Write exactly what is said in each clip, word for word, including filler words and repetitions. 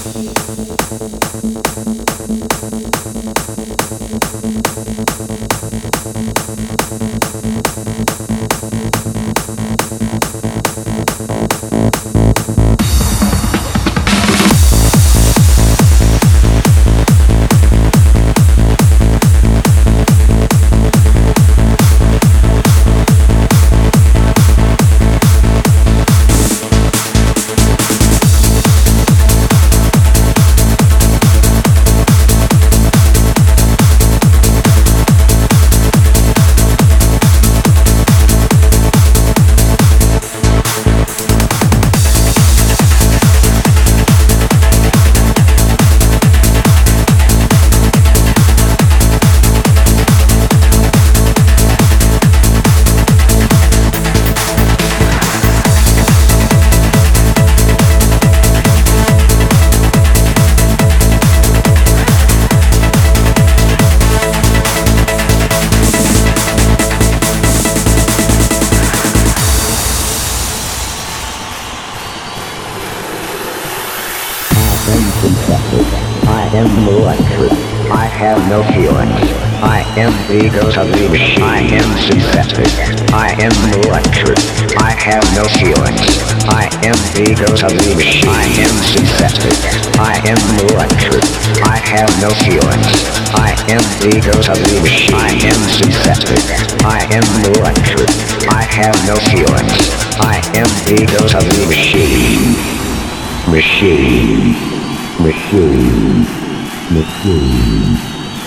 I am electric. I have no feelings. I am the ghost of the machine. I am synthetic. I am electric. I have no feelings. I am the ghost of the machine. I am synthetic. I am electric. I have no feelings. I am the ghost of the machine. I am synthetic. I am electric. I have no feelings. I am the ghost of the machine. Machine. Machine. Machine.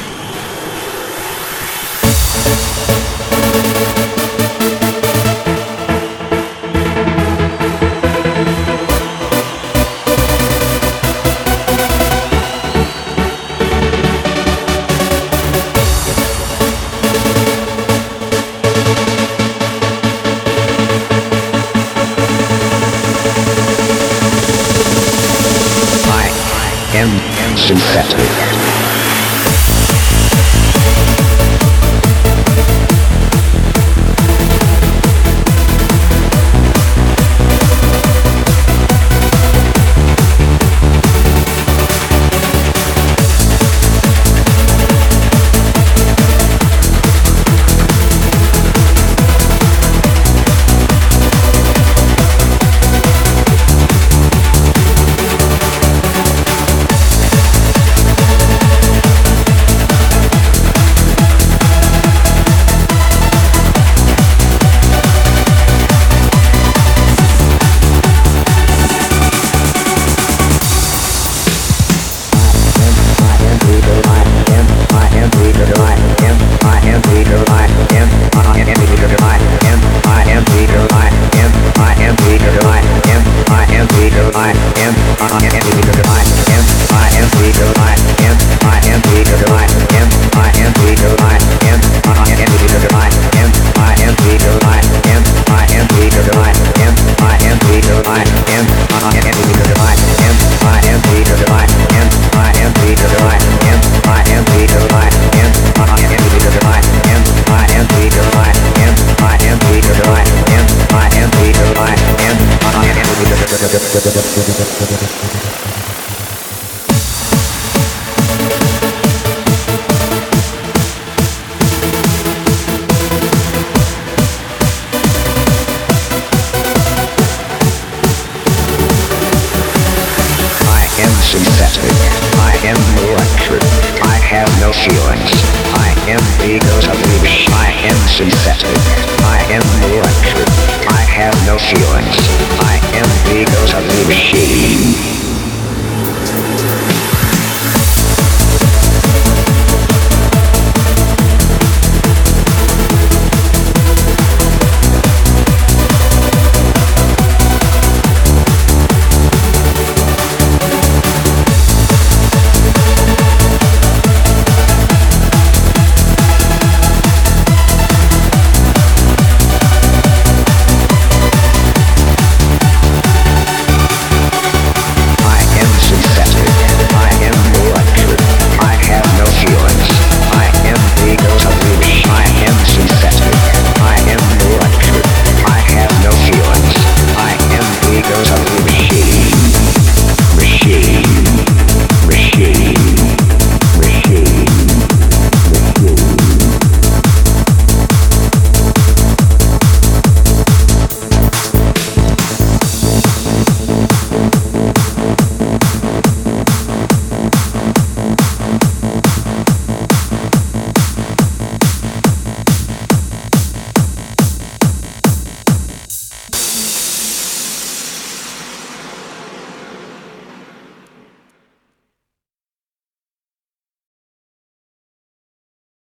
I am synthetic. Synthetic. I am electric. I have no feelings. I am the ghost of the machine. I am synthetic. I am electric. I have no feelings. I am the ghost of the machine.